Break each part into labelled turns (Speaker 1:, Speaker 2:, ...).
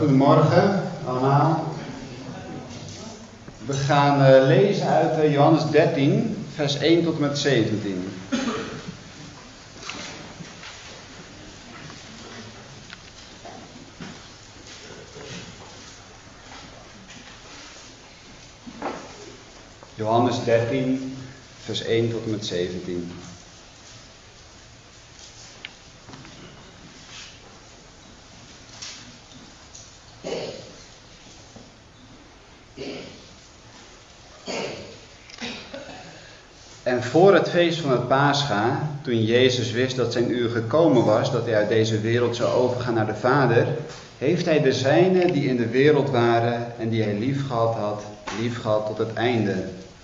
Speaker 1: Goedemorgen allemaal. We gaan lezen uit Johannes 13, vers 1 tot en met 17. Johannes 13, vers 1 tot en met 17. En voor het feest van het Pascha, toen Jezus wist dat zijn uur gekomen was, dat hij uit deze wereld zou overgaan naar de Vader, heeft hij de zijnen die in de wereld waren en die hij liefgehad had, liefgehad tot het einde.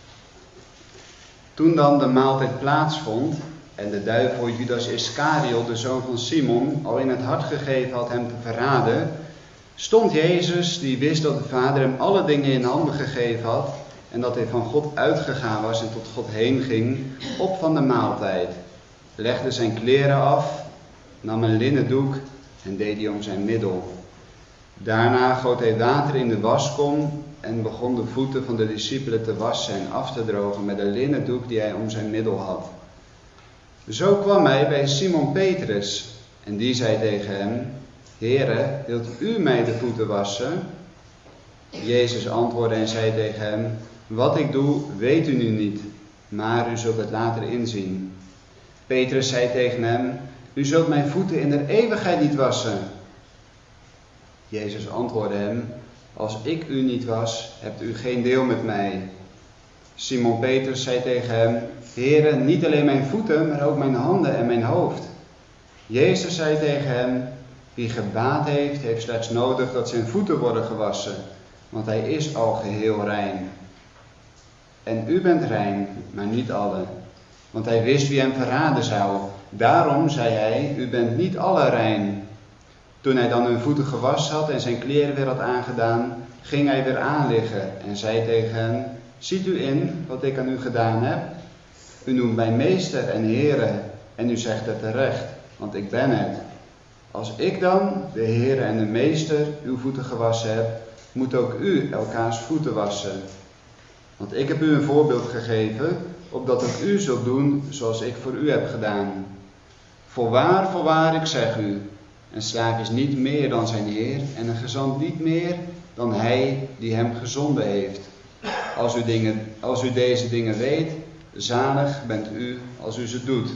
Speaker 1: Toen dan de maaltijd plaatsvond en de duivel Judas Iscariot, de zoon van Simon, al in het hart gegeven had hem te verraden, stond Jezus, die wist dat de Vader hem alle dingen in handen gegeven had en dat hij van God uitgegaan was en tot God heen ging, op van de maaltijd, legde zijn kleren af, nam een linnen doek en deed die om zijn middel. Daarna goot hij water in de waskom en begon de voeten van de discipelen te wassen en af te drogen met een linnen doek die hij om zijn middel had. Zo kwam hij bij Simon Petrus en die zei tegen hem: Heere, wilt u mij de voeten wassen? Jezus antwoordde en zei tegen hem: Wat ik doe, weet u nu niet, maar u zult het later inzien. Petrus zei tegen hem: U zult mijn voeten in der eeuwigheid niet wassen. Jezus antwoordde hem: Als ik u niet was, hebt u geen deel met mij. Simon Petrus zei tegen hem: Heere, niet alleen mijn voeten, maar ook mijn handen en mijn hoofd. Jezus zei tegen hem: Wie gebaad heeft, heeft slechts nodig dat zijn voeten worden gewassen, want hij is al geheel rein. En u bent rein, maar niet allen. Want hij wist wie hem verraden zou. Daarom zei hij: U bent niet alle rein. Toen hij dan hun voeten gewassen had en zijn kleren weer had aangedaan, ging hij weer aanliggen en zei tegen hen: Ziet u in wat ik aan u gedaan heb? U noemt mij meester en Heere en u zegt het terecht, want ik ben het. Als ik dan, de Heere en de meester, uw voeten gewassen heb, moet ook u elkaars voeten wassen. Want ik heb u een voorbeeld gegeven, opdat ook u zult doen zoals ik voor u heb gedaan. Voorwaar, ik zeg u, een slaaf is niet meer dan zijn Heer en een gezant niet meer dan hij die hem gezonden heeft. Als u deze dingen weet, zalig bent u als u ze doet.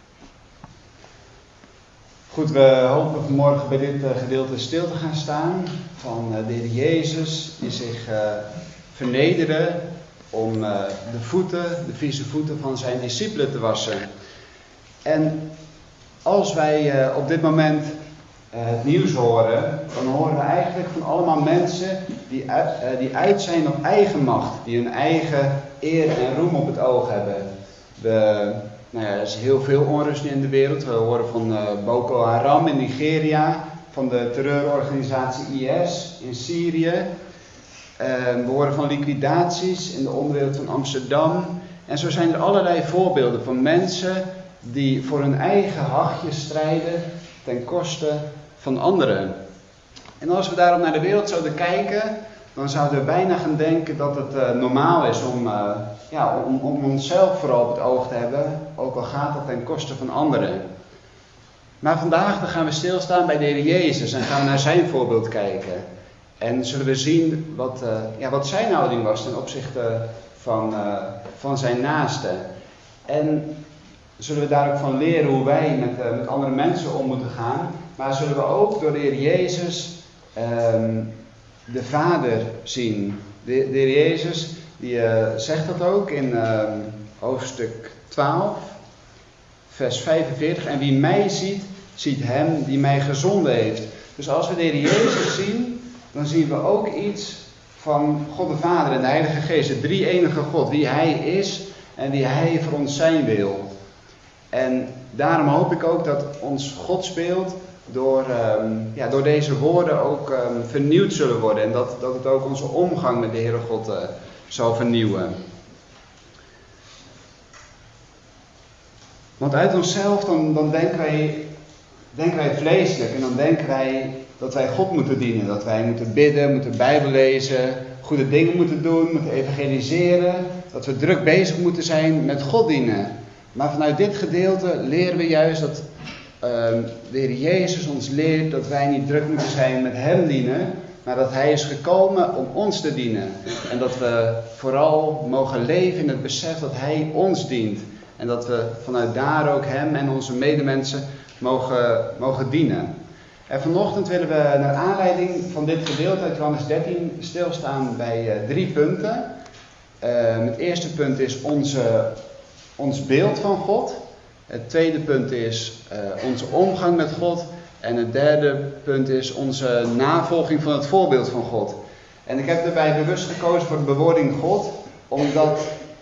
Speaker 1: Goed, we hopen vanmorgen bij dit gedeelte stil te gaan staan van de Heer Jezus die zich vernederde om de vieze voeten van zijn discipelen te wassen. En als wij op dit moment het nieuws horen, dan horen we eigenlijk van allemaal mensen die uit zijn op eigen macht, die hun eigen eer en roem op het oog hebben. Er is heel veel onrust in de wereld. We horen van Boko Haram in Nigeria, van de terreurorganisatie IS in Syrië. We horen van liquidaties in de onderwereld van Amsterdam. En zo zijn er allerlei voorbeelden van mensen die voor hun eigen hachje strijden ten koste van anderen. En als we daarop naar de wereld zouden kijken, dan zouden we bijna gaan denken dat het normaal is om onszelf vooral op het oog te hebben, ook al gaat dat ten koste van anderen. Maar vandaag dan gaan we stilstaan bij de Heer Jezus en gaan we naar zijn voorbeeld kijken. En zullen we zien wat zijn houding was ten opzichte van zijn naaste. En zullen we daar ook van leren hoe wij met andere mensen om moeten gaan. Maar zullen we ook door de Heer Jezus de Vader zien. De Heer Jezus die zegt dat ook in hoofdstuk 12, vers 45. En wie mij ziet, ziet hem die mij gezonden heeft. Dus als we de Heer Jezus zien, dan zien we ook iets van God de Vader en de Heilige Geest. De drie-enige God, wie Hij is en wie Hij voor ons zijn wil. En daarom hoop ik ook dat ons godsbeeld door deze woorden ook vernieuwd zullen worden. En dat het ook onze omgang met de Heere God zal vernieuwen. Want uit onszelf dan denken wij denken wij vleeselijk en dan denken wij dat wij God moeten dienen. Dat wij moeten bidden, moeten Bijbel lezen, goede dingen moeten doen, moeten evangeliseren. Dat we druk bezig moeten zijn met God dienen. Maar vanuit dit gedeelte leren we juist dat de Heer Jezus ons leert dat wij niet druk moeten zijn met Hem dienen. Maar dat Hij is gekomen om ons te dienen. En dat we vooral mogen leven in het besef dat Hij ons dient. En dat we vanuit daar ook Hem en onze medemensen mogen dienen. En vanochtend willen we naar aanleiding van dit gedeelte uit Johannes 13 stilstaan bij 3 punten. Het eerste punt is ons beeld van God. Het tweede punt is onze omgang met God. En het derde punt is onze navolging van het voorbeeld van God. En ik heb erbij bewust gekozen voor de bewoording God, omdat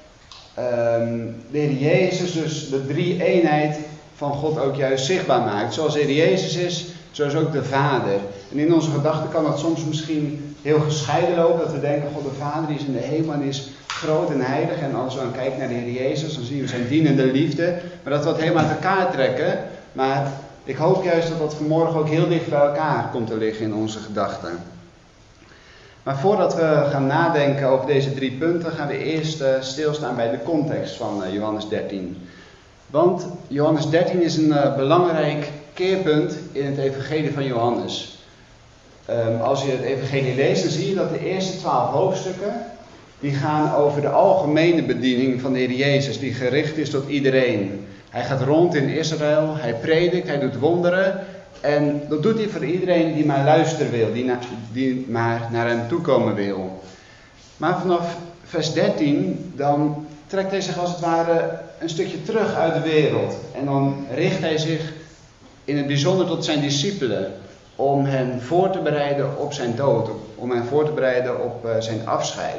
Speaker 1: de Heer Jezus dus de 3-eenheid van God ook juist zichtbaar maakt. Zoals de Heer Jezus is, zo is ook de Vader. En in onze gedachten kan dat soms misschien heel gescheiden lopen, dat we denken, God de Vader die is in de hemel en is groot en heilig. En als we dan kijken naar de Heer Jezus, dan zien we zijn dienende liefde. Maar dat we het helemaal uit elkaar trekken. Maar ik hoop juist dat dat vanmorgen ook heel dicht bij elkaar komt te liggen in onze gedachten. Maar voordat we gaan nadenken over deze 3 punten, gaan we eerst stilstaan bij de context van Johannes 13. Want Johannes 13 is een belangrijk keerpunt in het evangelie van Johannes. Als je het evangelie leest, dan zie je dat de eerste 12 hoofdstukken, die gaan over de algemene bediening van de Heer Jezus, die gericht is tot iedereen. Hij gaat rond in Israël, hij predikt, hij doet wonderen. En dat doet hij voor iedereen die maar luisteren wil, die maar naar hem toekomen wil. Maar vanaf vers 13, dan trekt hij zich als het ware een stukje terug uit de wereld. En dan richt hij zich in het bijzonder tot zijn discipelen, om hen voor te bereiden op zijn dood, om hen voor te bereiden op zijn afscheid.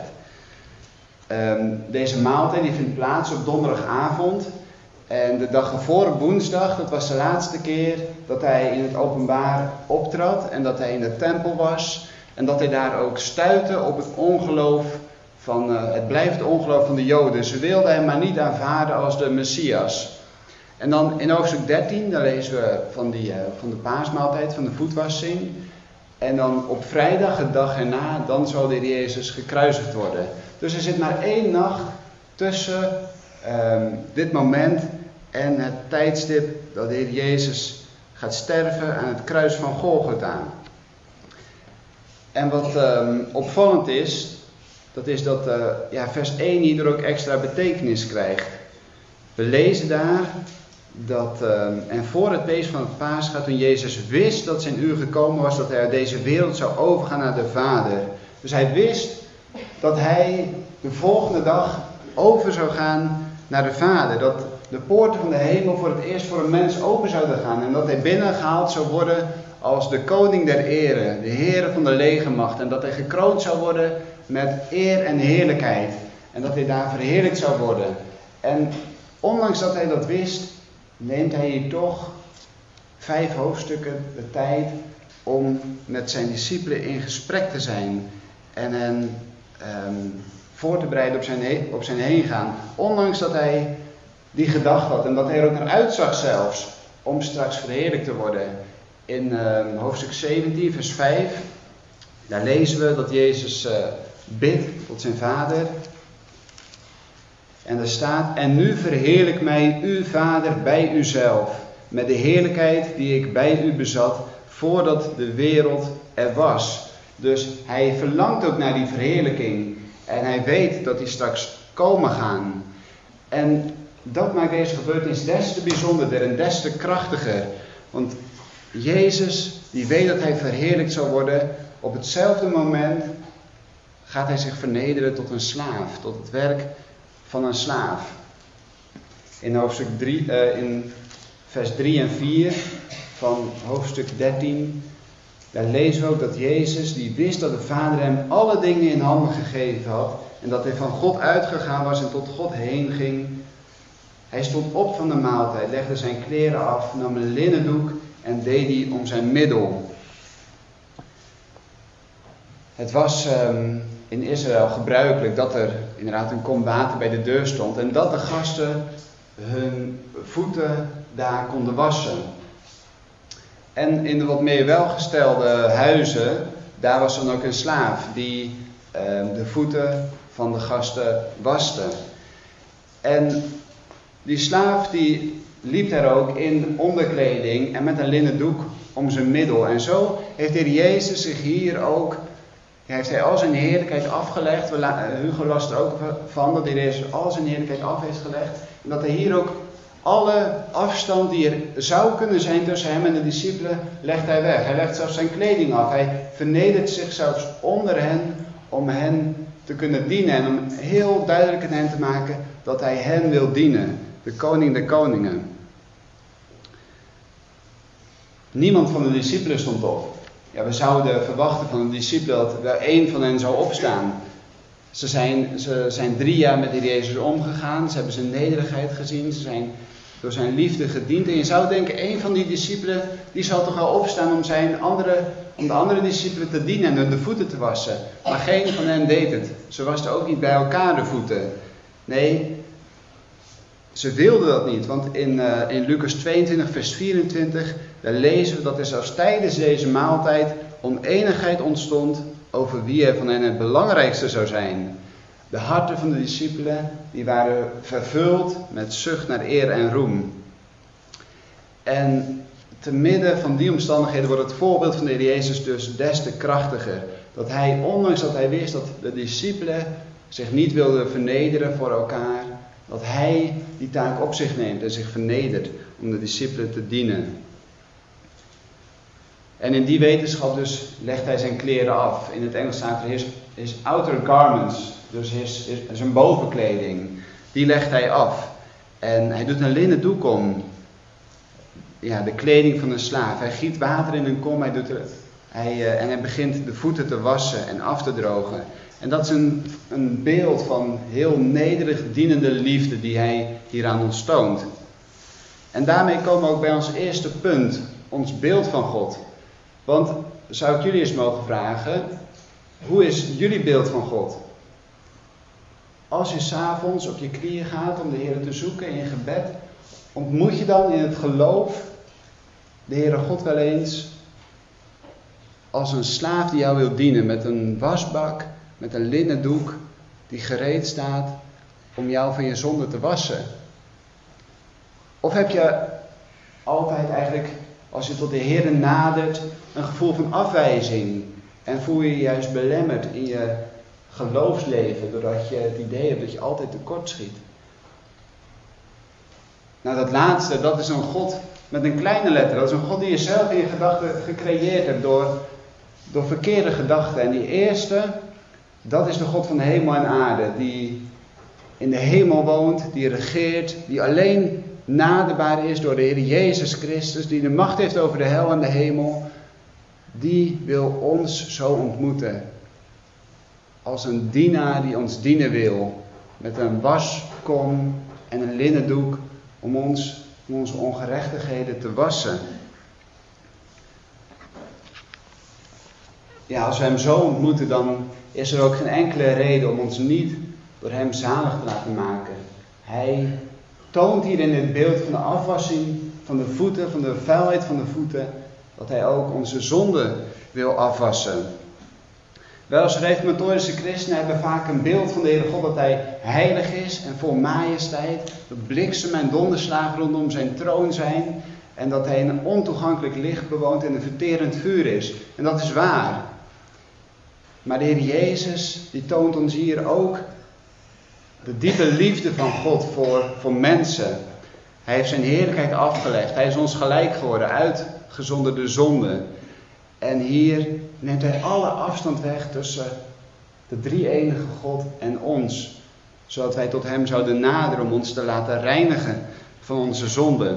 Speaker 1: Deze maaltijd die vindt plaats op donderdagavond. En de dag ervoor, woensdag, dat was de laatste keer dat hij in het openbaar optrad en dat hij in de tempel was. En dat hij daar ook stuitte op het ongeloof het blijvende ongeloof van de Joden. Ze wilden hem maar niet aanvaarden als de Messias. En dan in hoofdstuk 13, daar lezen we van de paasmaaltijd, van de voetwassing. En dan op vrijdag, de dag erna, dan zal de Heer Jezus gekruisigd worden. Dus er zit maar 1 nacht tussen dit moment en het tijdstip dat de Heer Jezus gaat sterven aan het kruis van Golgotha. En wat opvallend is, dat is dat vers 1 hierdoor ook extra betekenis krijgt. We lezen daar dat, en voor het feest van het Paascha, toen Jezus wist dat zijn uur gekomen was, dat hij uit deze wereld zou overgaan naar de Vader. Dus hij wist dat hij de volgende dag over zou gaan naar de Vader. Dat de poorten van de hemel voor het eerst voor een mens open zouden gaan. En dat hij binnengehaald zou worden als de koning der ere, de Heere van de legermacht. En dat hij gekroond zou worden met eer en heerlijkheid. En dat hij daar verheerlijkt zou worden. En ondanks dat hij dat wist, neemt hij hier toch 5 hoofdstukken de tijd om met zijn discipelen in gesprek te zijn. En hen voor te bereiden op zijn heen gaan. Ondanks dat hij die gedachte had en dat hij er ook naar uitzag zelfs om straks verheerlijkt te worden. In hoofdstuk 17 vers 5, daar lezen we dat Jezus bidt tot zijn Vader. En er staat: en nu verheerlijk mij uw Vader bij uzelf, met de heerlijkheid die ik bij u bezat, voordat de wereld er was. Dus hij verlangt ook naar die verheerlijking. En hij weet dat die straks komen gaan. En dat maakt deze gebeurtenis des te bijzonderder en des te krachtiger. Want Jezus, die weet dat hij verheerlijkt zal worden, op hetzelfde moment gaat hij zich vernederen tot een slaaf, tot het werk van een slaaf. In hoofdstuk 3, in vers 3 en 4 van hoofdstuk 13, daar lezen we ook dat Jezus, die wist dat de Vader hem alle dingen in handen gegeven had en dat hij van God uitgegaan was en tot God heen ging. Hij stond op van de maaltijd, legde zijn kleren af, nam een linnen doek en deed die om zijn middel. Het was in Israël gebruikelijk dat er inderdaad een kom water bij de deur stond en dat de gasten hun voeten daar konden wassen. En in de wat meer welgestelde huizen, daar was dan ook een slaaf die de voeten van de gasten waste. En die slaaf die liep daar ook in onderkleding en met een linnen doek om zijn middel. En zo heeft de Heer Jezus zich hier ook, heeft hij al zijn heerlijkheid afgelegd. Hugo las er ook van dat de Heer Jezus al zijn heerlijkheid af heeft gelegd. En dat hij hier ook alle afstand die er zou kunnen zijn tussen hem en de discipelen, legt hij weg. Hij legt zelfs zijn kleding af. Hij vernedert zich zelfs onder hen om hen te kunnen dienen. En om heel duidelijk aan hen te maken dat hij hen wil dienen. De koning der koningen. Niemand van de discipelen stond op. Ja, we zouden verwachten van de discipelen dat wel één van hen zou opstaan. Ze zijn 3 jaar met de Heer Jezus omgegaan. Ze hebben zijn nederigheid gezien. Ze zijn door zijn liefde gediend. En je zou denken, één van die discipelen, die zal toch wel opstaan om de andere discipelen te dienen en hun de voeten te wassen. Maar geen van hen deed het. Ze wasten ook niet bij elkaar de voeten. Nee, ze wilden dat niet. Want in Lucas 22 vers 24, daar lezen we dat er zelfs tijdens deze maaltijd oneenigheid ontstond over wie er van hen het belangrijkste zou zijn. De harten van de discipelen, die waren vervuld met zucht naar eer en roem. En te midden van die omstandigheden wordt het voorbeeld van de Heer Jezus dus des te krachtiger. Dat hij, ondanks dat hij wist dat de discipelen zich niet wilden vernederen voor elkaar, dat hij die taak op zich neemt en zich vernedert om de discipelen te dienen. En in die wetenschap dus legt hij zijn kleren af. In het Engels staat er his outer garments, dus zijn bovenkleding. Die legt hij af. En hij doet een linnen doek om. Ja, de kleding van een slaaf. Hij giet water in een kom. En hij begint de voeten te wassen en af te drogen. En dat is een beeld van heel nederig dienende liefde die hij hieraan ons toont. En daarmee komen we ook bij ons eerste punt. Ons beeld van God. Want zou ik jullie eens mogen vragen, hoe is jullie beeld van God? Als je 's avonds op je knieën gaat om de Heer te zoeken in je gebed, ontmoet je dan in het geloof de Heere God wel eens als een slaaf die jou wil dienen met een wasbak, met een linnen doek die gereed staat om jou van je zonde te wassen? Of heb je altijd eigenlijk, als je tot de Heer nadert, een gevoel van afwijzing en voel je je juist belemmerd in je geloofsleven doordat je het idee hebt dat je altijd tekort schiet? Nou, dat laatste, dat is een God met een kleine letter. Dat is een God die je zelf in je gedachten gecreëerd hebt door verkeerde gedachten. En die eerste, dat is de God van de hemel en aarde, die in de hemel woont, die regeert, die alleen naderbaar is door de Heer Jezus Christus, die de macht heeft over de hel en de hemel. Die wil ons zo ontmoeten. Als een dienaar die ons dienen wil. Met een waskom en een linnen doek om onze ongerechtigheden te wassen. Ja, als we hem zo ontmoeten, dan is er ook geen enkele reden om ons niet door hem zalig te laten maken. Hij toont hier in het beeld van de afwassing van de voeten, van de vuilheid van de voeten, dat hij ook onze zonde wil afwassen. Wij als reformatorische christenen hebben vaak een beeld van de Heere God dat hij heilig is en vol majesteit. Dat bliksem en donderslagen rondom zijn troon zijn. En dat hij een ontoegankelijk licht bewoont en een verterend vuur is. En dat is waar. Maar de Heer Jezus, die toont ons hier ook de diepe liefde van God voor mensen. Hij heeft zijn heerlijkheid afgelegd. Hij is ons gelijk geworden, uitgezonderd de zonde. En hier neemt hij alle afstand weg tussen de drie-enige God en ons. Zodat wij tot hem zouden naderen om ons te laten reinigen van onze zonde.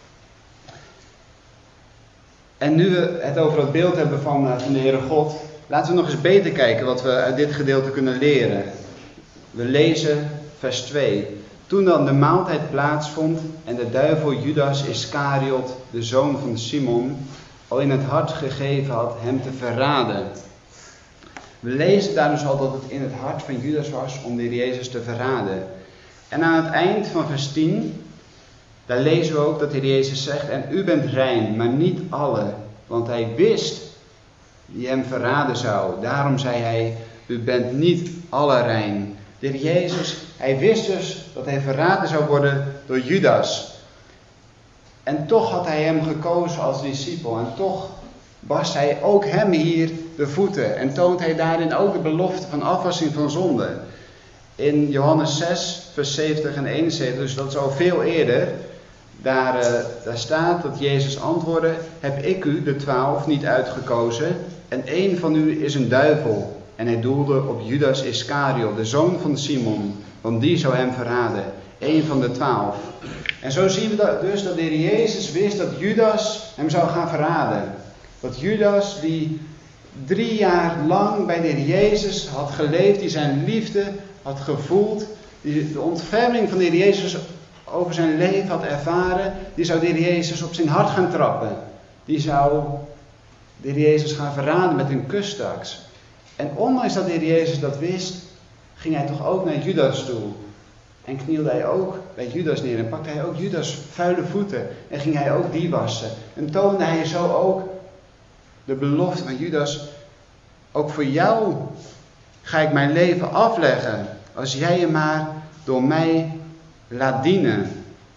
Speaker 1: En nu we het over het beeld hebben van de Heere God, laten we nog eens beter kijken wat we uit dit gedeelte kunnen leren. We lezen vers 2. Toen dan de maaltijd plaatsvond en de duivel Judas Iscariot, de zoon van Simon, al in het hart gegeven had hem te verraden. We lezen daar dus al dat het in het hart van Judas was om de Heer Jezus te verraden. En aan het eind van vers 10, daar lezen we ook dat de Heer Jezus zegt: en u bent rein, maar niet alle. Want hij wist die hem verraden zou. Daarom zei hij, u bent niet alle rein. De Heer Jezus, hij wist dus dat hij verraden zou worden door Judas. En toch had hij hem gekozen als discipel. En toch wast hij ook hem hier de voeten. En toont hij daarin ook de belofte van afwassing van zonde. In Johannes 6, vers 70 en 71, dus dat is al veel eerder. Daar staat dat Jezus antwoordde, heb ik u, de 12, niet uitgekozen. En één van u is een duivel. En hij doelde op Judas Iscariot, de zoon van Simon. Want die zou hem verraden. Eén van de 12. En zo zien we dus dat de Heer Jezus wist dat Judas hem zou gaan verraden. Dat Judas die 3 jaar lang bij de Heer Jezus had geleefd, die zijn liefde had gevoeld, die de ontferming van de Heer Jezus over zijn leven had ervaren, die zou de Heer Jezus op zijn hart gaan trappen. Die zou de Heer Jezus gaan verraden met een kus straks. En ondanks dat de Heer Jezus dat wist, ging hij toch ook naar Judas toe. En knielde hij ook bij Judas neer en pakte hij ook Judas' vuile voeten en ging hij ook die wassen. En toonde hij zo ook de belofte van Judas, ook voor jou ga ik mijn leven afleggen, als jij je maar door mij laat dienen.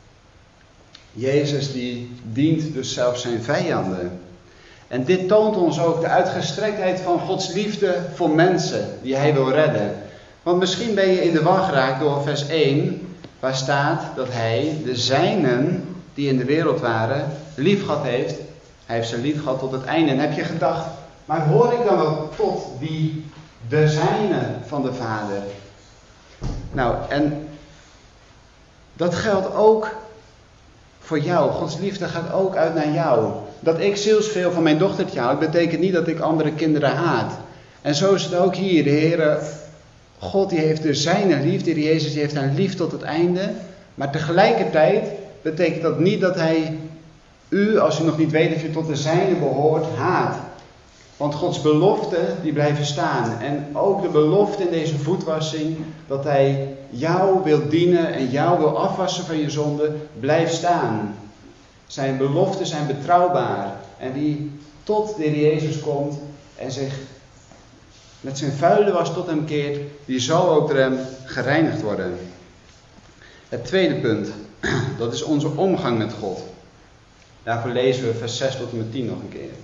Speaker 1: Jezus die dient dus zelfs zijn vijanden. En dit toont ons ook de uitgestrektheid van Gods liefde voor mensen die hij wil redden. Want misschien ben je in de war geraakt door vers 1, waar staat dat hij de zijnen die in de wereld waren lief gehad heeft. Hij heeft ze lief gehad tot het einde. En heb je gedacht, maar hoor ik dan wel tot die de zijnen van de Vader? Nou, en dat geldt ook voor jou. Gods liefde gaat ook uit naar jou. Dat ik zielsveel van mijn dochtertje houd, betekent niet dat ik andere kinderen haat. En zo is het ook hier. De Heere God die heeft de zijne lief, de Heer Jezus die heeft hen lief tot het einde. Maar tegelijkertijd betekent dat niet dat hij u, als u nog niet weet dat je tot de zijne behoort, haat. Want Gods beloften die blijven staan. En ook de belofte in deze voetwassing dat hij jou wil dienen en jou wil afwassen van je zonde, blijft staan. Zijn beloften zijn betrouwbaar. En wie tot de Heer Jezus komt en zich met zijn vuile was tot hem keert, die zal ook door hem gereinigd worden. Het tweede punt, dat is onze omgang met God. Daarvoor lezen we vers 6 tot en met 10 nog een keer.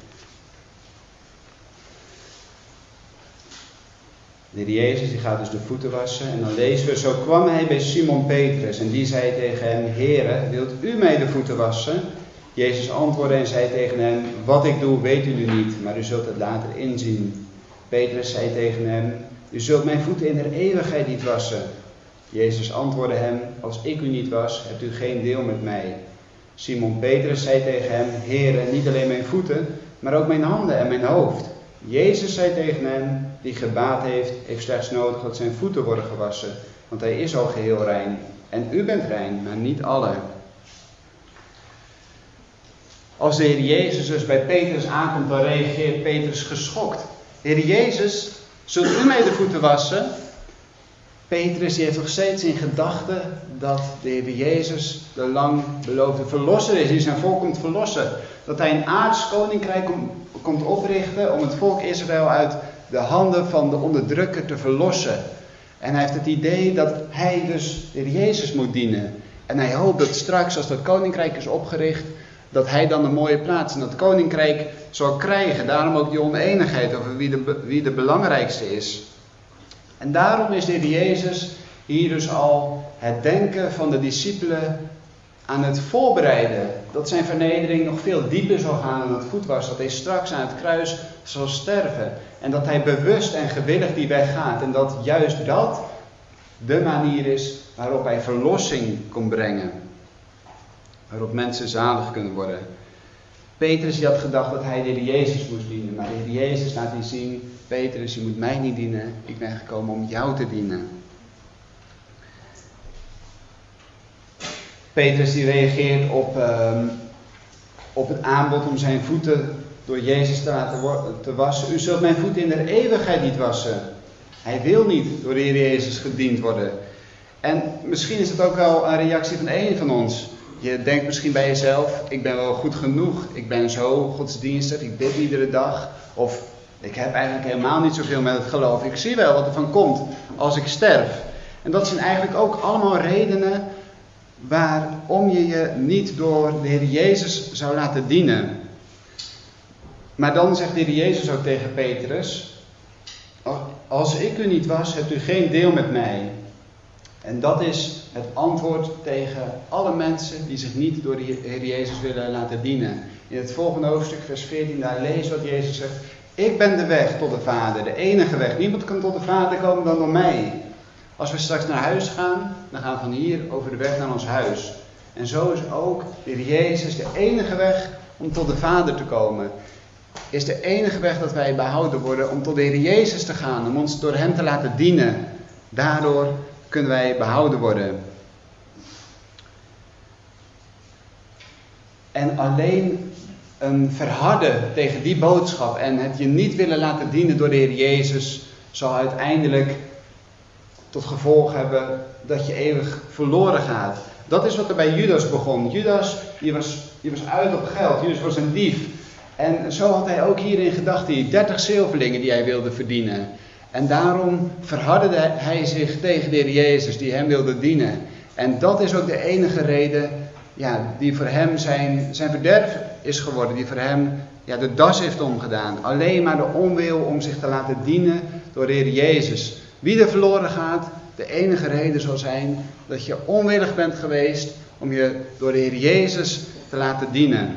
Speaker 1: De Heer Jezus die gaat dus de voeten wassen en dan lezen we, zo kwam hij bij Simon Petrus en die zei tegen hem, Heere, wilt u mij de voeten wassen? Jezus antwoordde en zei tegen hem, wat ik doe weet u nu niet, maar u zult het later inzien. Petrus zei tegen hem, u zult mijn voeten in de eeuwigheid niet wassen. Jezus antwoordde hem, als ik u niet was, hebt u geen deel met mij. Simon Petrus zei tegen hem, Heere, niet alleen mijn voeten, maar ook mijn handen en mijn hoofd. Jezus zei tegen hem, die gebaat heeft slechts nodig dat zijn voeten worden gewassen, want hij is al geheel rein. En u bent rein, maar niet allen. Als de Heer Jezus dus bij Petrus aankomt, dan reageert Petrus geschokt. Heer Jezus, zult u mij de voeten wassen? Petrus die heeft nog steeds in gedachten dat de Heer Jezus de lang beloofde verlosser is, die zijn volk komt verlossen. Dat hij een aards koninkrijk komt oprichten om het volk Israël uit de handen van de onderdrukker te verlossen. En hij heeft het idee dat hij dus de Heer Jezus moet dienen. En hij hoopt dat straks als dat koninkrijk is opgericht, dat hij dan een mooie plaats in dat koninkrijk zal krijgen. Daarom ook die oneenigheid over wie de belangrijkste is. En daarom is de Heer Jezus hier dus al het denken van de discipelen aan het voorbereiden. Dat zijn vernedering nog veel dieper zal gaan dan het voetwassen. Dat hij straks aan het kruis zal sterven. En dat hij bewust en gewillig die weg gaat. En dat juist dat de manier is waarop hij verlossing kon brengen. Waarop mensen zalig kunnen worden. Petrus die had gedacht dat hij de Heer Jezus moest dienen. Maar de Heer Jezus laat hij zien, Petrus, je moet mij niet dienen. Ik ben gekomen om jou te dienen. Petrus die reageert op het aanbod om zijn voeten door Jezus te laten wassen. U zult mijn voeten in de eeuwigheid niet wassen. Hij wil niet door de Heer Jezus gediend worden. En misschien is het ook wel een reactie van een van ons. Je denkt misschien bij jezelf, ik ben wel goed genoeg. Ik ben zo godsdienstig, ik bid iedere dag. Of ik heb eigenlijk helemaal niet zoveel met het geloof. Ik zie wel wat er van komt als ik sterf. En dat zijn eigenlijk ook allemaal redenen waarom je je niet door de Heer Jezus zou laten dienen. Maar dan zegt de Heer Jezus ook tegen Petrus: als ik u niet was, hebt u geen deel met mij. En dat is het antwoord tegen alle mensen die zich niet door de Heer Jezus willen laten dienen. In het volgende hoofdstuk, vers 14, daar lezen we wat Jezus zegt: ik ben de weg tot de Vader, de enige weg. Niemand kan tot de Vader komen dan door mij. Als we straks naar huis gaan, dan gaan we van hier over de weg naar ons huis. En zo is ook de Heer Jezus de enige weg om tot de Vader te komen. Is de enige weg dat wij behouden worden om tot de Heer Jezus te gaan, om ons door Hem te laten dienen. Daardoor kunnen wij behouden worden. En alleen een verharden tegen die boodschap en het je niet willen laten dienen door de Heer Jezus zal uiteindelijk tot gevolg hebben dat je eeuwig verloren gaat. Dat is wat er bij Judas begon. Judas die was uit op geld. Judas was een dief. En zo had hij ook hier in gedachten die 30 zilverlingen die hij wilde verdienen. En daarom verhardde hij zich tegen de Heer Jezus die hem wilde dienen. En dat is ook de enige reden die voor hem zijn verderf is geworden. Die voor hem de das heeft omgedaan. Alleen maar de onwil om zich te laten dienen door de Heer Jezus. Wie er verloren gaat, de enige reden zal zijn dat je onwillig bent geweest om je door de Heer Jezus te laten dienen.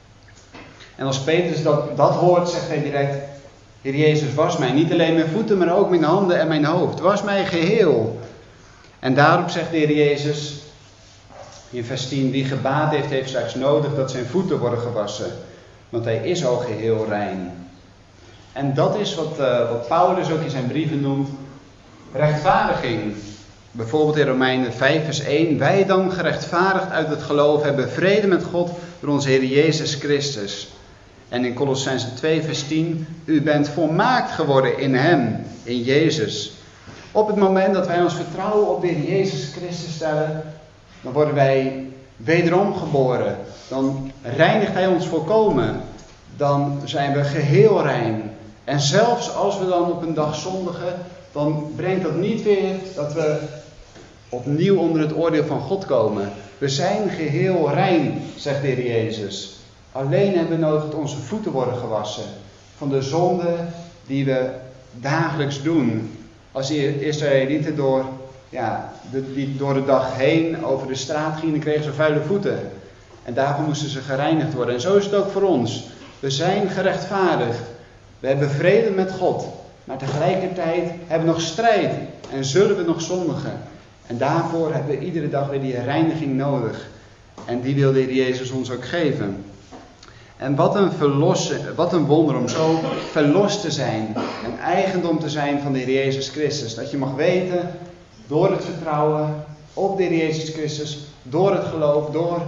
Speaker 1: En als Petrus dat hoort, zegt hij direct: Heer Jezus, was mij niet alleen mijn voeten, maar ook mijn handen en mijn hoofd. Was mij geheel. En daarop zegt de Heer Jezus in vers 10: wie gebaat heeft, heeft straks nodig dat zijn voeten worden gewassen. Want hij is al geheel rein. En dat is wat Paulus ook in zijn brieven noemt rechtvaardiging. Bijvoorbeeld in Romeinen 5 vers 1. Wij dan gerechtvaardigd uit het geloof hebben vrede met God door onze Heer Jezus Christus. En in Kolossenzen 2 vers 10. U bent volmaakt geworden in Hem, in Jezus. Op het moment dat wij ons vertrouwen op de Heer Jezus Christus stellen, dan worden wij wederom geboren. Dan reinigt Hij ons volkomen. Dan zijn we geheel rein. En zelfs als we dan op een dag zondigen, dan brengt dat niet weer dat we opnieuw onder het oordeel van God komen. We zijn geheel rein, zegt de Heer Jezus. Alleen hebben we nodig dat onze voeten worden gewassen van de zonde die we dagelijks doen. Als de Israëlieten die door de dag heen over de straat gingen, kregen ze vuile voeten. En daarvoor moesten ze gereinigd worden. En zo is het ook voor ons. We zijn gerechtvaardigd. We hebben vrede met God. Maar tegelijkertijd hebben we nog strijd en zullen we nog zondigen. En daarvoor hebben we iedere dag weer die reiniging nodig. En die wil de Heer Jezus ons ook geven. En wat een wonder om zo verlost te zijn. En eigendom te zijn van de Heer Jezus Christus. Dat je mag weten, door het vertrouwen op de Heer Jezus Christus, door het geloof,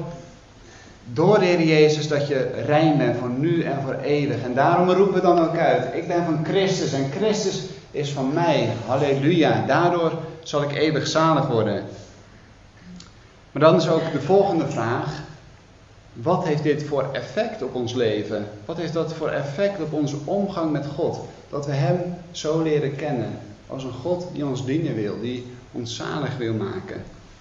Speaker 1: door de Heer Jezus, dat je rein bent voor nu en voor eeuwig. En daarom roepen we dan ook uit: ik ben van Christus en Christus is van mij. Halleluja. Daardoor zal ik eeuwig zalig worden. Maar dan is ook de volgende vraag: wat heeft dit voor effect op ons leven? Wat heeft dat voor effect op onze omgang met God? Dat we Hem zo leren kennen als een God die ons dienen wil, die ons zalig wil maken.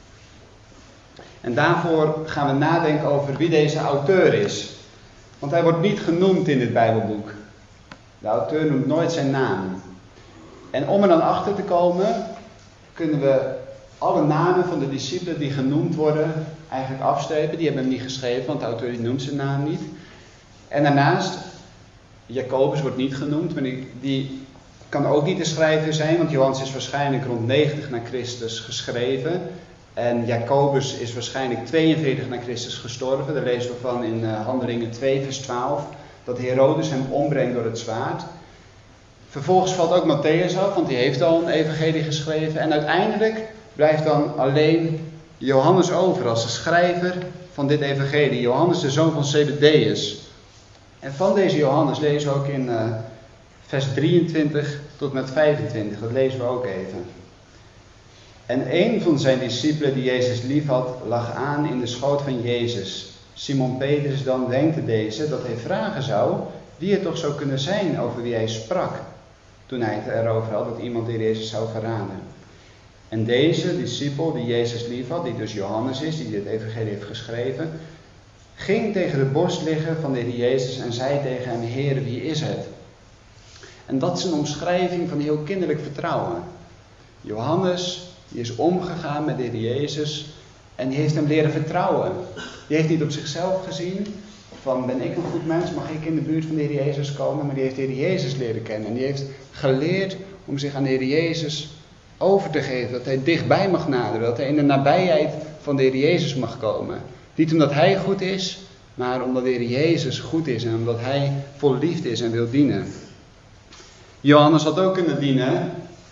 Speaker 1: En daarvoor gaan we nadenken over wie deze auteur is. Want hij wordt niet genoemd in dit Bijbelboek. De auteur noemt nooit zijn naam. En om er dan achter te komen, kunnen we alle namen van de discipelen die genoemd worden eigenlijk afstrepen. Die hebben hem niet geschreven, want de auteur die noemt zijn naam niet. En daarnaast, Jacobus wordt niet genoemd, maar die kan ook niet de schrijver zijn, want Johannes is waarschijnlijk rond 90 na Christus geschreven. En Jacobus is waarschijnlijk 42 na Christus gestorven. Daar lezen we van in Handelingen 2 vers 12. Dat Herodes hem ombrengt door het zwaard. Vervolgens valt ook Matthäus af, want die heeft al een evangelie geschreven. En uiteindelijk blijft dan alleen Johannes over als de schrijver van dit evangelie. Johannes, de zoon van Zebedeus. En van deze Johannes lezen we ook in vers 23 tot met 25. Dat lezen we ook even. En een van zijn discipelen die Jezus lief had, lag aan in de schoot van Jezus. Simon Petrus dan wenkte deze dat hij vragen zou wie het toch zou kunnen zijn over wie hij sprak, toen hij het erover had dat iemand de Jezus zou verraden. En deze discipel die Jezus lief had, die dus Johannes is, die dit evangelie heeft geschreven, ging tegen de borst liggen van de Heer Jezus en zei tegen hem: Heer, wie is het? En dat is een omschrijving van heel kinderlijk vertrouwen. Johannes, die is omgegaan met de Heer Jezus en die heeft hem leren vertrouwen. Die heeft niet op zichzelf gezien, van ben ik een goed mens, mag ik in de buurt van de Heer Jezus komen, maar die heeft de Heer Jezus leren kennen. En die heeft geleerd om zich aan de Heer Jezus over te geven, dat hij dichtbij mag naderen, dat hij in de nabijheid van de Heer Jezus mag komen. Niet omdat hij goed is, maar omdat de Heer Jezus goed is en omdat hij vol liefde is en wil dienen. Johannes had ook kunnen dienen.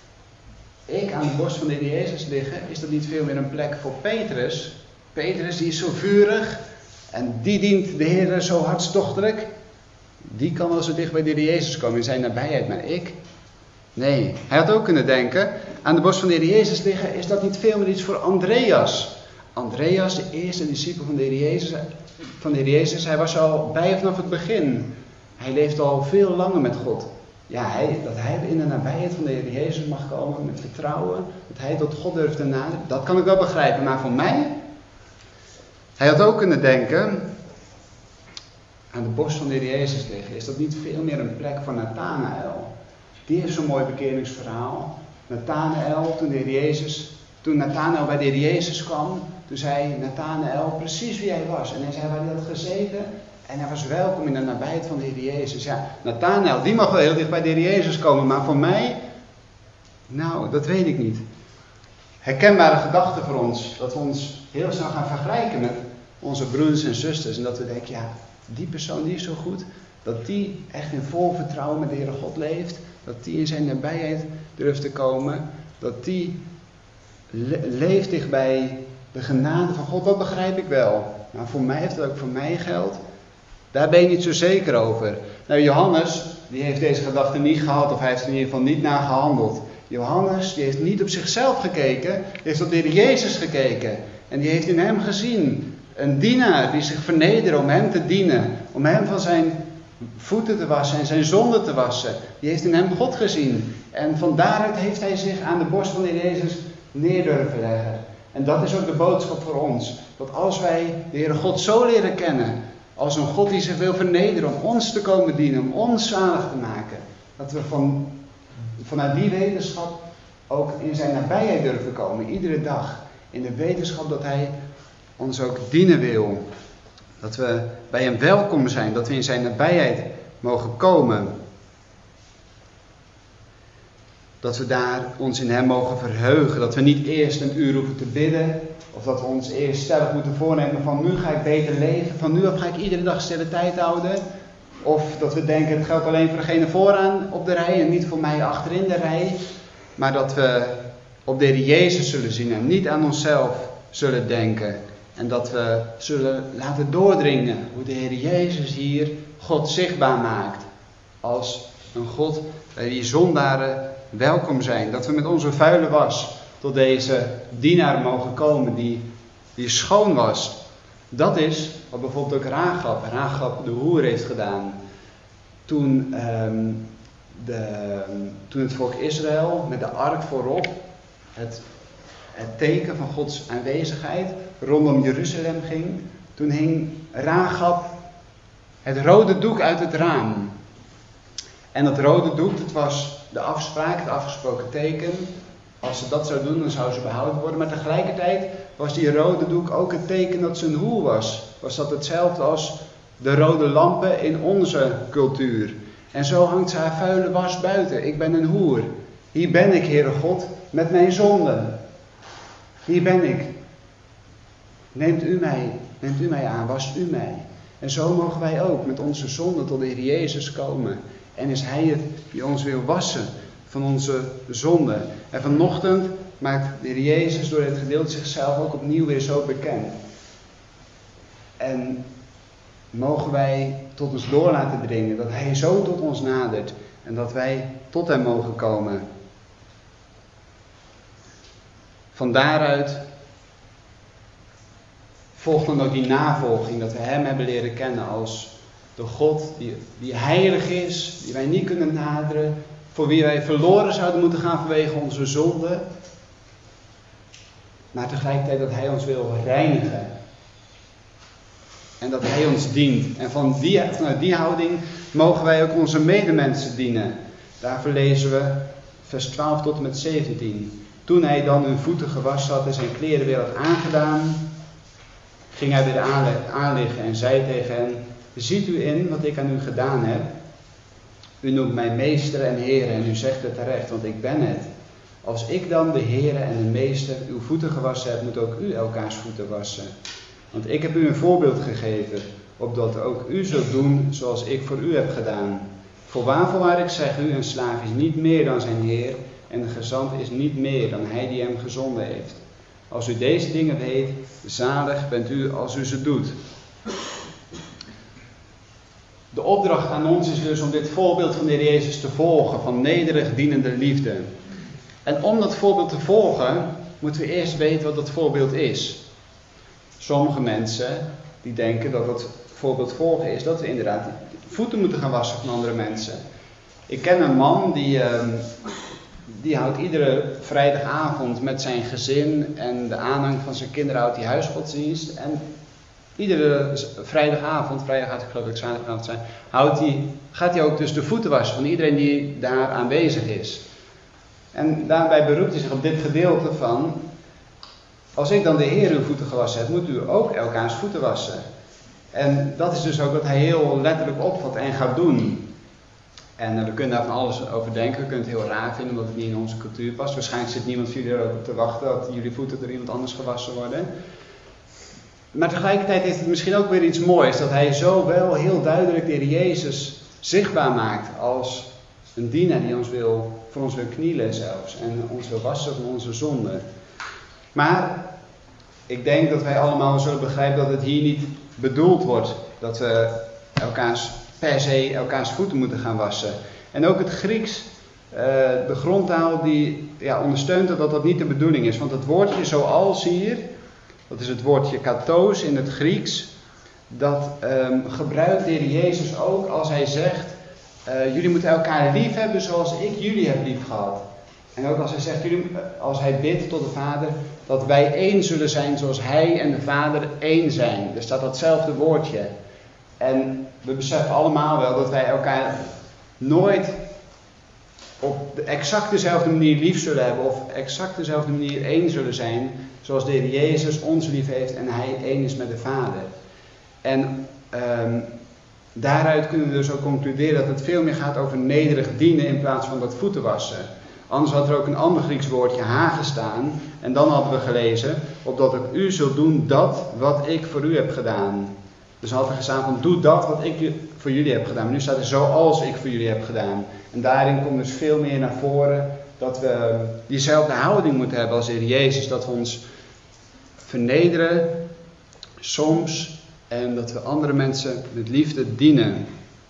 Speaker 1: Ik aan de borst van de Heer Jezus liggen, is dat niet veel meer een plek voor Petrus? Petrus die is zo vurig en die dient de Heer zo hartstochtelijk. Die kan wel zo dicht bij de Heer Jezus komen in zijn nabijheid, maar ik? Nee, hij had ook kunnen denken, aan de borst van de Heer Jezus liggen, is dat niet veel meer iets voor Andreas? Andreas, de eerste discipel van de Heer Jezus, hij was al bij vanaf het begin. Hij leeft al veel langer met God. Ja, dat hij in de nabijheid van de Heer Jezus mag komen met vertrouwen, dat hij tot God durft te naderen, dat kan ik wel begrijpen. Maar voor mij, hij had ook kunnen denken, aan de borst van de Heer Jezus liggen, is dat niet veel meer een plek voor Nathanael? Die heeft zo'n mooi bekeringsverhaal. Nathanael, toen Nathanael bij de Heer Jezus kwam, toen zei Nathanael precies wie hij was. En hij zei waar hij had gezeten. En hij was welkom in de nabijheid van de Heer Jezus. Ja, Nathanael, die mag wel heel dicht bij de Heer Jezus komen. Maar voor mij, nou, dat weet ik niet. Herkenbare gedachte voor ons. Dat we ons heel snel gaan vergelijken met onze broers en zusters. En dat we denken, ja, die persoon die is zo goed. Dat die echt in vol vertrouwen met de Heere God leeft. Dat die in zijn nabijheid durft te komen. Dat die leeft dichtbij de genade van God. Dat begrijp ik wel. Maar voor mij heeft dat ook voor mij geld. Daar ben je niet zo zeker over. Nou, Johannes, die heeft deze gedachte niet gehad. Of hij heeft er in ieder geval niet naar gehandeld. Johannes, die heeft niet op zichzelf gekeken. Die heeft op de Heer Jezus gekeken. En die heeft in hem gezien een dienaar die zich vernederde om hem te dienen. Om hem van zijn voeten te wassen en zijn zonde te wassen. Die heeft in hem God gezien. En van daaruit heeft hij zich aan de borst van de Heer Jezus neer durven leggen. En dat is ook de boodschap voor ons. Dat als wij de Heere God zo leren kennen, als een God die zich wil vernederen om ons te komen dienen, om ons zalig te maken. Dat we vanuit die wetenschap ook in zijn nabijheid durven komen, iedere dag. In de wetenschap dat hij ons ook dienen wil. Dat we bij hem welkom zijn, dat we in zijn nabijheid mogen komen. Dat we daar ons in hem mogen verheugen. Dat we niet eerst een uur hoeven te bidden. Of dat we ons eerst stellig moeten voornemen van nu ga ik beter leven. Van nu af ga ik iedere dag stille tijd houden. Of dat we denken het geldt alleen voor degene vooraan op de rij en niet voor mij achterin de rij. Maar dat we op de Heer Jezus zullen zien en niet aan onszelf zullen denken. En dat we zullen laten doordringen hoe de Heer Jezus hier God zichtbaar maakt. Als een God bij die zondaren welkom zijn. Dat we met onze vuile was tot deze dienaar mogen komen die schoon was. Dat is wat bijvoorbeeld ook Rahab de hoer heeft gedaan. Toen het volk Israël met de ark voorop, het teken van Gods aanwezigheid, rondom Jeruzalem ging. Toen hing Rahab het rode doek uit het raam. En dat rode doek, dat was de afspraak, het afgesproken teken. Als ze dat zou doen, dan zou ze behouden worden. Maar tegelijkertijd was die rode doek ook het teken dat ze een hoer was. Was dat hetzelfde als de rode lampen in onze cultuur. En zo hangt ze haar vuile was buiten. Ik ben een hoer. Hier ben ik, Heere God, met mijn zonden. Hier ben ik. Neemt u mij aan, wast u mij. En zo mogen wij ook met onze zonden tot de Heer Jezus komen. En is Hij het die ons wil wassen van onze zonden. En vanochtend maakt de Heer Jezus door dit gedeelte zichzelf ook opnieuw weer zo bekend. En mogen wij tot ons door laten dringen. Dat Hij zo tot ons nadert. En dat wij tot Hem mogen komen. van daaruit volgt dan ook die navolging, dat we hem hebben leren kennen als de God die heilig is, die wij niet kunnen naderen, voor wie wij verloren zouden moeten gaan vanwege onze zonde. Maar tegelijkertijd dat hij ons wil reinigen. En dat hij ons dient. En vanuit die houding mogen wij ook onze medemensen dienen. Daarvoor lezen we vers 12 tot en met 17. Toen hij dan hun voeten gewassen had en zijn kleren weer had aangedaan, ging hij weer aanliggen en zei tegen hen: ziet u in wat ik aan u gedaan heb? U noemt mij meester en heren en u zegt het terecht, want ik ben het. Als ik dan de heren en de meester uw voeten gewassen heb, moet ook u elkaars voeten wassen. Want ik heb u een voorbeeld gegeven, opdat ook u zult doen zoals ik voor u heb gedaan. Voorwaar ik zeg u, een slaaf is niet meer dan zijn heer en een gezant is niet meer dan hij die hem gezonden heeft. Als u deze dingen weet, zalig bent u als u ze doet. De opdracht aan ons is dus om dit voorbeeld van de Heer Jezus te volgen, van nederig dienende liefde. En om dat voorbeeld te volgen, moeten we eerst weten wat dat voorbeeld is. Sommige mensen die denken dat het voorbeeld volgen is dat we inderdaad voeten moeten gaan wassen van andere mensen. Ik ken een man die houdt iedere vrijdagavond met zijn gezin en de aanhang van zijn kinderen houdt die huisgodsdienst. En iedere vrijdagavond, vrijdag gaat ik geloof ik zaterdagavond zijn, gaat hij ook dus de voeten wassen van iedereen die daar aanwezig is. En daarbij beroept hij zich op dit gedeelte van: als ik dan de Heer uw voeten gewassen heb, moet u ook elkaars voeten wassen. En dat is dus ook wat hij heel letterlijk opvat en gaat doen. En we kunnen daar van alles over denken. We kunnen het heel raar vinden omdat het niet in onze cultuur past. Waarschijnlijk zit niemand van jullie erop te wachten dat jullie voeten door iemand anders gewassen worden. Maar tegelijkertijd heeft het misschien ook weer iets moois, dat hij zo wel heel duidelijk de Heer Jezus zichtbaar maakt als een dienaar die voor ons wil knielen zelfs en ons wil wassen van onze zonden. Maar ik denk dat wij allemaal zullen begrijpen dat het hier niet bedoeld wordt dat we per se elkaars voeten moeten gaan wassen. En ook het Grieks, de grondtaal, die ondersteunt dat dat niet de bedoeling is. Want het woordje zoals hier, dat is het woordje katos in het Grieks, dat gebruikt de Heer Jezus ook als hij zegt: jullie moeten elkaar lief hebben zoals ik jullie heb lief gehad. En ook als hij zegt, als hij bidt tot de Vader, dat wij één zullen zijn zoals hij en de Vader één zijn. Er staat datzelfde woordje. En we beseffen allemaal wel dat wij elkaar nooit op de exact dezelfde manier lief zullen hebben of exact dezelfde manier één zullen zijn zoals de Heer Jezus ons lief heeft en hij één is met de Vader. En daaruit kunnen we dus ook concluderen dat het veel meer gaat over nederig dienen in plaats van dat voeten wassen. Anders had er ook een ander Grieks woordje hagen staan. En dan hadden we gelezen, opdat ook u zult doen dat wat ik voor u heb gedaan. Dus had er gestaan van doe dat wat ik voor jullie heb gedaan. Maar nu staat er zoals ik voor jullie heb gedaan. En daarin komt dus veel meer naar voren dat we diezelfde houding moeten hebben als de Heer Jezus. Dat we ons vernederen soms en dat we andere mensen met liefde dienen.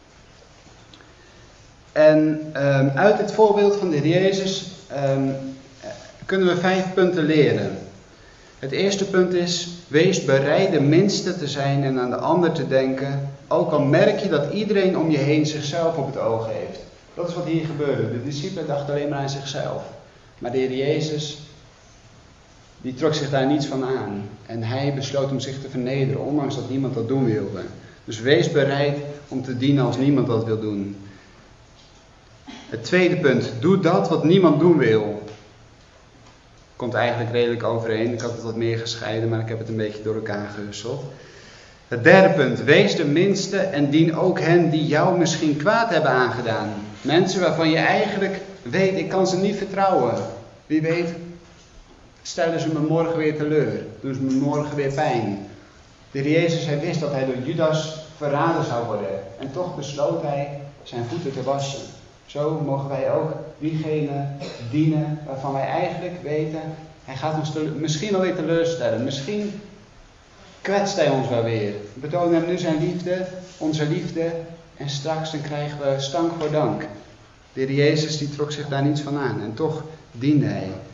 Speaker 1: En uit het voorbeeld van de Heer Jezus kunnen we 5 punten leren. Het eerste punt is: wees bereid de minste te zijn en aan de ander te denken. Ook al merk je dat iedereen om je heen zichzelf op het oog heeft. Dat is wat hier gebeurde. De discipelen dachten alleen maar aan zichzelf. Maar de Heer Jezus, die trok zich daar niets van aan. En hij besloot om zich te vernederen, ondanks dat niemand dat doen wilde. Dus wees bereid om te dienen als niemand dat wil doen. Het tweede punt, doe dat wat niemand doen wil. Komt eigenlijk redelijk overeen. Ik had het wat meer gescheiden, maar ik heb het een beetje door elkaar gehusteld. Het derde punt, wees de minste en dien ook hen die jou misschien kwaad hebben aangedaan. Mensen waarvan je eigenlijk weet, ik kan ze niet vertrouwen. Wie weet, stellen ze me morgen weer teleur. Doen ze me morgen weer pijn. De Heer Jezus, hij wist dat hij door Judas verraden zou worden. En toch besloot hij zijn voeten te wassen. Zo mogen wij ook diegene dienen waarvan wij eigenlijk weten, hij gaat ons misschien wel weer teleurstellen. Misschien kwetst hij ons wel weer. We betonen hem nu zijn liefde, onze liefde, en straks dan krijgen we stank voor dank. De Heer Jezus die trok zich daar niets van aan en toch diende hij.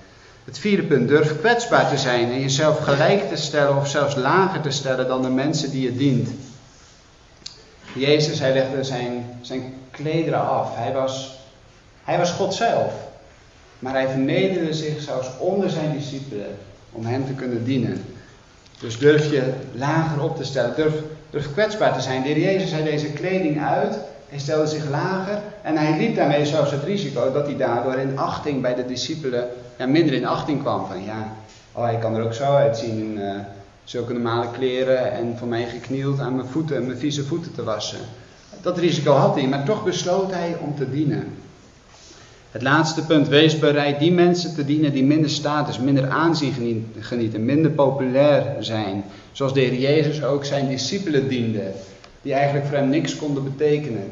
Speaker 1: Het vierde punt, durf kwetsbaar te zijn en jezelf gelijk te stellen of zelfs lager te stellen dan de mensen die je dient. Jezus, hij legde zijn klederen af. Hij was God zelf. Maar hij vernederde zich zelfs onder zijn discipelen om hen te kunnen dienen. Dus durf je lager op te stellen. Durf kwetsbaar te zijn. De Heer Jezus, hij deze kleding uit. Hij stelde zich lager. En hij liep daarmee zelfs het risico dat hij daardoor in achting bij de discipelen minder in achting kwam. Van hij kan er ook zo uitzien in zulke normale kleren en voor mij geknield aan mijn voeten en mijn vieze voeten te wassen. Dat risico had hij, maar toch besloot hij om te dienen. Het laatste punt, wees bereid die mensen te dienen die minder status, minder aanzien genieten, minder populair zijn. Zoals de Heer Jezus ook zijn discipelen diende, die eigenlijk voor hem niks konden betekenen.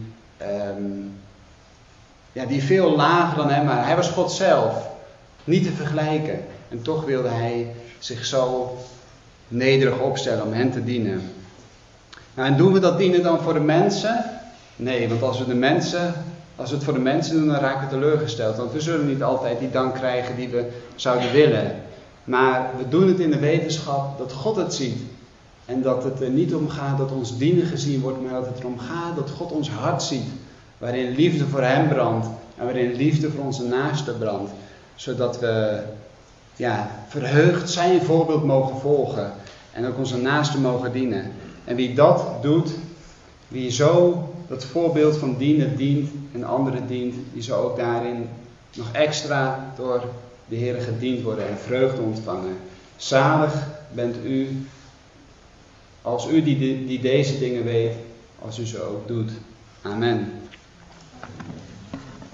Speaker 1: Die veel lager dan hem waren. Hij was God zelf, niet te vergelijken. En toch wilde hij zich zo nederig opstellen om hen te dienen. En doen we dat dienen dan voor de mensen? Nee, want als we het voor de mensen doen, dan raken we teleurgesteld. Want we zullen niet altijd die dank krijgen die we zouden willen. Maar we doen het in de wetenschap dat God het ziet. En dat het er niet om gaat dat ons dienen gezien wordt, maar dat het erom gaat dat God ons hart ziet. Waarin liefde voor hem brandt en waarin liefde voor onze naaste brandt. Zodat we verheugd zijn voorbeeld mogen volgen en ook onze naaste mogen dienen. En wie dat doet, wie zo dat voorbeeld van dienen dient en anderen dient, die zal ook daarin nog extra door de Heer gediend worden en vreugde ontvangen. Zalig bent u, als u die deze dingen weet, als u ze ook doet. Amen.